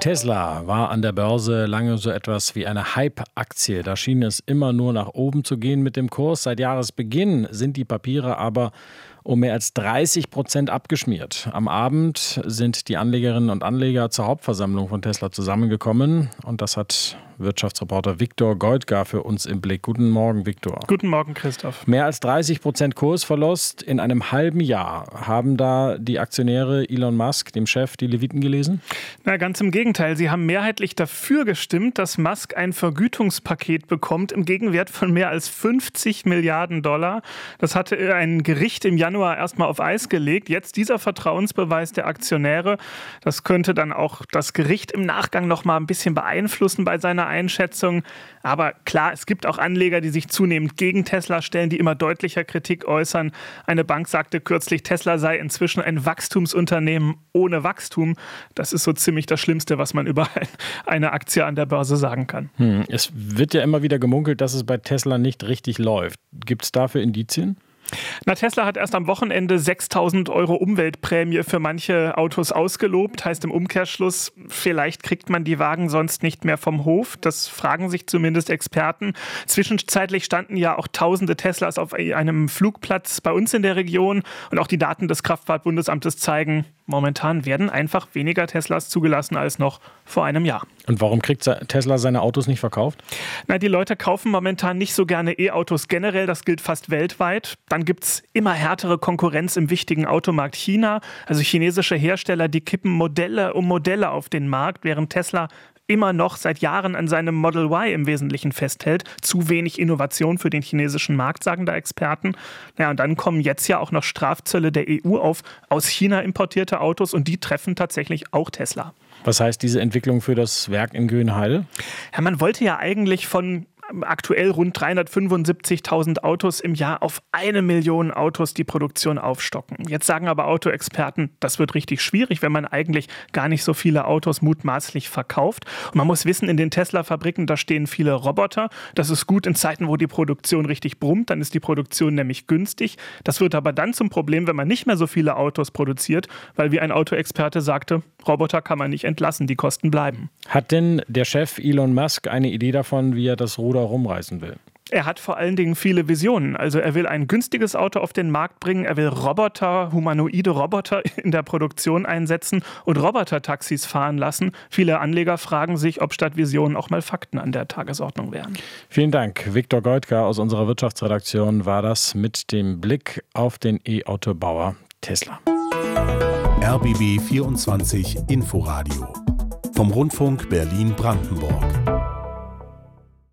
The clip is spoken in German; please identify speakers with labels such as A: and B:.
A: Tesla war an der Börse lange so etwas wie eine Hype-Aktie. Da schien es immer nur nach oben zu gehen mit dem Kurs. Seit Jahresbeginn sind die Papiere aber um mehr als 30% abgeschmiert. Am Abend sind die Anlegerinnen und Anleger zur Hauptversammlung von Tesla zusammengekommen. Und das hat Wirtschaftsreporter Viktor Goldgar für uns im Blick. Guten Morgen, Viktor.
B: Guten Morgen, Christoph.
A: Mehr als 30% Kursverlust in einem halben Jahr. Haben da die Aktionäre Elon Musk, dem Chef, die Leviten gelesen?
B: Na, ganz im Gegenteil. Sie haben mehrheitlich dafür gestimmt, dass Musk ein Vergütungspaket bekommt im Gegenwert von mehr als 50 Milliarden $. Das hatte ein Gericht im Januar erstmal auf Eis gelegt. Jetzt dieser Vertrauensbeweis der Aktionäre. Das könnte dann auch das Gericht im Nachgang noch mal ein bisschen beeinflussen bei seiner Einschätzung. Aber klar, es gibt auch Anleger, die sich zunehmend gegen Tesla stellen, die immer deutlicher Kritik äußern. Eine Bank sagte kürzlich, Tesla sei inzwischen ein Wachstumsunternehmen ohne Wachstum. Das ist so ziemlich das Schlimmste, was man über eine Aktie an der Börse sagen kann.
A: Es wird ja immer wieder gemunkelt, dass es bei Tesla nicht richtig läuft. Gibt es dafür Indizien?
B: Na, Tesla hat erst am Wochenende 6.000 € Umweltprämie für manche Autos ausgelobt. Heißt im Umkehrschluss, vielleicht kriegt man die Wagen sonst nicht mehr vom Hof. Das fragen sich zumindest Experten. Zwischenzeitlich standen ja auch tausende Teslas auf einem Flugplatz bei uns in der Region. Und auch die Daten des Kraftfahrtbundesamtes zeigen, momentan werden einfach weniger Teslas zugelassen als noch vor einem Jahr.
A: Und warum kriegt Tesla seine Autos nicht verkauft?
B: Na, die Leute kaufen momentan nicht so gerne E-Autos generell. Das gilt fast weltweit. Dann gibt es immer härtere Konkurrenz im wichtigen Automarkt China. Also chinesische Hersteller, die kippen Modelle um Modelle auf den Markt, während Tesla immer noch seit Jahren an seinem Model Y im Wesentlichen festhält. Zu wenig Innovation für den chinesischen Markt, sagen da Experten. Ja, und dann kommen jetzt ja auch noch Strafzölle der EU auf aus China importierte Autos und die treffen tatsächlich auch Tesla.
A: Was heißt diese Entwicklung für das Werk in Grünheide?
B: Ja, man wollte ja eigentlich von aktuell rund 375.000 Autos im Jahr auf 1 Million Autos die Produktion aufstocken. Jetzt sagen aber Autoexperten, das wird richtig schwierig, wenn man eigentlich gar nicht so viele Autos mutmaßlich verkauft. Und man muss wissen, in den Tesla-Fabriken, da stehen viele Roboter. Das ist gut in Zeiten, wo die Produktion richtig brummt, dann ist die Produktion nämlich günstig. Das wird aber dann zum Problem, wenn man nicht mehr so viele Autos produziert, weil wie ein Autoexperte sagte, Roboter kann man nicht entlassen, die Kosten bleiben.
A: Hat denn der Chef Elon Musk eine Idee davon, wie er das Ruder rumreißen will?
B: Er hat vor allen Dingen viele Visionen. Also er will ein günstiges Auto auf den Markt bringen, er will Roboter, humanoide Roboter in der Produktion einsetzen und Robotertaxis fahren lassen. Viele Anleger fragen sich, ob statt Visionen auch mal Fakten an der Tagesordnung wären.
A: Vielen Dank. Viktor Goldgar aus unserer Wirtschaftsredaktion war das mit dem Blick auf den E-Autobauer Tesla.
C: RBB 24 Inforadio vom Rundfunk Berlin-Brandenburg.